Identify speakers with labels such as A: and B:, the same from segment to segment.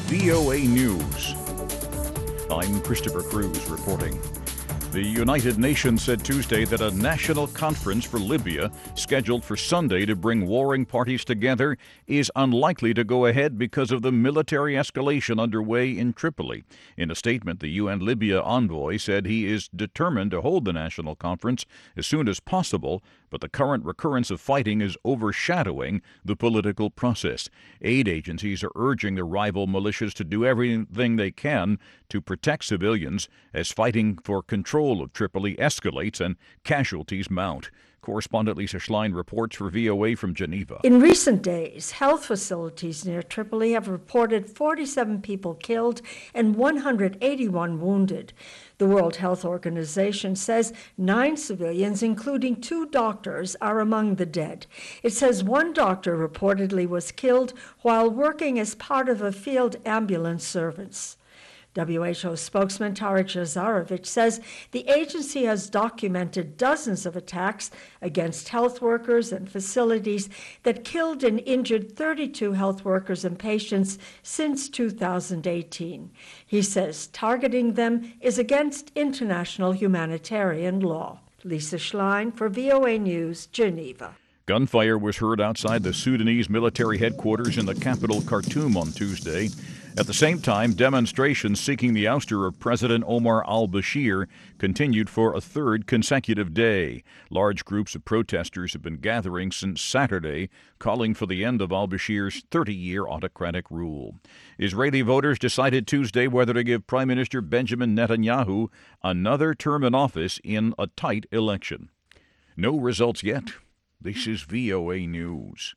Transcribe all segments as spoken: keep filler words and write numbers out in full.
A: V O A News. I'm Christopher Cruz reporting. The United Nations said Tuesday that a national conference for Libya, scheduled for Sunday to bring warring parties together, is unlikely to go ahead because of the military escalation underway in Tripoli. In a statement, the U N Libya envoy said he is determined to hold the national conference as soon as possible, but the current recurrence of fighting is overshadowing the political process. Aid agencies are urging the rival militias to do everything they can to protect civilians as fighting for control of Tripoli escalates and casualties mount. Correspondent Lisa Schlein reports for V O A from Geneva.
B: In recent days, health facilities near Tripoli have reported forty-seven people killed and one hundred eighty-one wounded. The World Health Organization says nine civilians, including two doctors, are among the dead. It says one doctor reportedly was killed while working as part of a field ambulance service. W H O spokesman Tarek Jazarovich says the agency has documented dozens of attacks against health workers and facilities that killed and injured thirty-two health workers and patients since two thousand eighteen. He says targeting them is against international humanitarian law. Lisa Schlein for V O A News, Geneva.
A: Gunfire was heard outside the Sudanese military headquarters in the capital Khartoum on Tuesday. At the same time, demonstrations seeking the ouster of President Omar al-Bashir continued for a third consecutive day. Large groups of protesters have been gathering since Saturday, calling for the end of al-Bashir's thirty-year autocratic rule. Israeli voters decided Tuesday whether to give Prime Minister Benjamin Netanyahu another term in office in a tight election. No results yet. This is V O A News.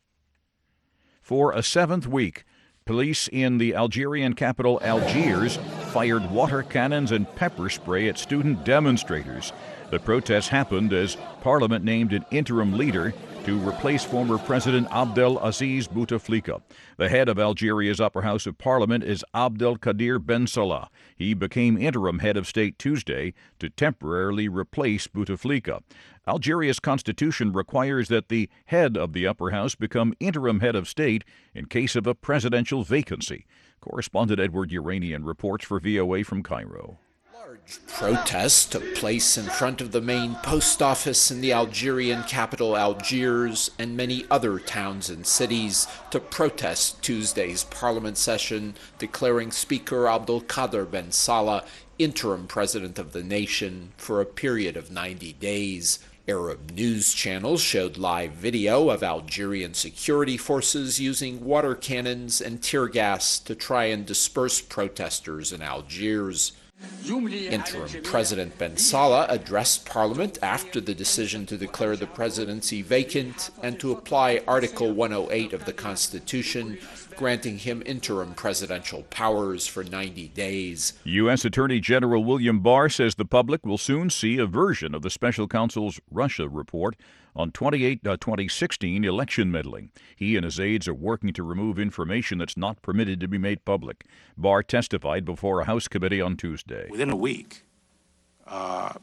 A: For a seventh week, police in the Algerian capital Algiers fired water cannons and pepper spray at student demonstrators. The protests happened as Parliament named an interim leader to replace former President Abdel Aziz Bouteflika. The head of Algeria's upper house of Parliament is Abdelkader Ben Salah. He became interim head of state Tuesday to temporarily replace Bouteflika. Algeria's constitution requires that the head of the upper house become interim head of state in case of a presidential vacancy. Correspondent Edward Uranian reports for V O A from Cairo.
C: Large protests took place in front of the main post office in the Algerian capital Algiers and many other towns and cities to protest Tuesday's parliament session, declaring Speaker Abdelkader Ben Salah interim president of the nation for a period of ninety days. Arab news channels showed live video of Algerian security forces using water cannons and tear gas to try and disperse protesters in Algiers. Interim President Ben Salah addressed Parliament after the decision to declare the presidency vacant and to apply Article one oh eight of the Constitution, granting him interim presidential powers for ninety days.
A: U S Attorney General William Barr says the public will soon see a version of the special counsel's Russia report on twenty-eight twenty sixteen election meddling. He and his aides are working to remove information that's not permitted to be made public. Barr testified before a House committee on Tuesday.
D: Within a week, uh,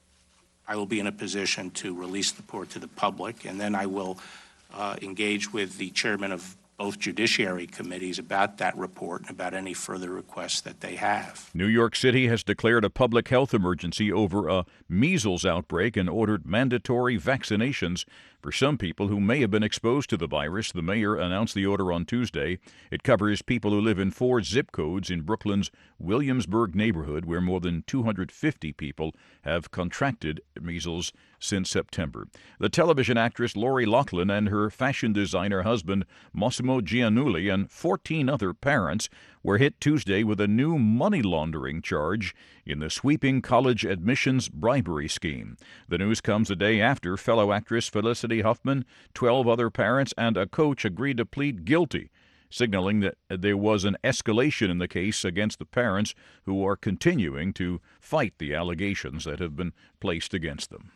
D: I will be in a position to release the report to the public, and then I will uh, engage with the chairman of both judiciary committees about that report and about any further requests that they have.
A: New York City has declared a public health emergency over a measles outbreak and ordered mandatory vaccinations for some people who may have been exposed to the virus. The mayor announced the order on Tuesday. It covers people who live in four zip codes in Brooklyn's Williamsburg neighborhood, where more than two hundred fifty people have contracted measles since September. The television actress Lori Loughlin and her fashion designer husband Massimo Giannulli and fourteen other parents were hit Tuesday with a new money laundering charge in the sweeping college admissions bribery scheme. The news comes a day after fellow actress Felicity Huffman, twelve other parents, and a coach agreed to plead guilty, signaling that there was an escalation in the case against the parents, who are continuing to fight the allegations that have been placed against them.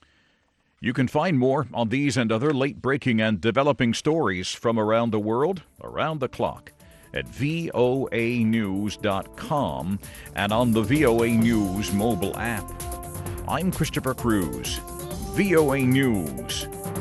A: You can find more on these and other late-breaking and developing stories from around the world, around the clock, at V O A news dot com and on the V O A News mobile app. I'm Christopher Cruz, V O A News.